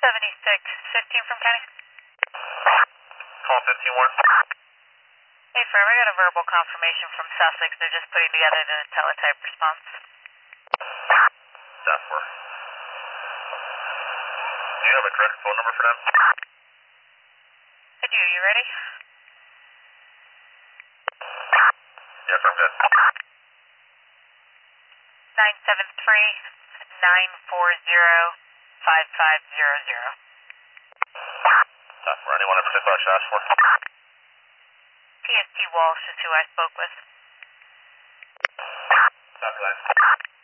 7615 from County. Call 15-1. Hey, firm, I got a verbal confirmation from Sussex. They're just putting together the teletype response. That's where. Do you have a correct phone number for them? I do. You ready? Yes, I'm good. 973-940-5500. That's where. Anyone in particular I should ask for? PST Walsh is who I spoke with. That's right.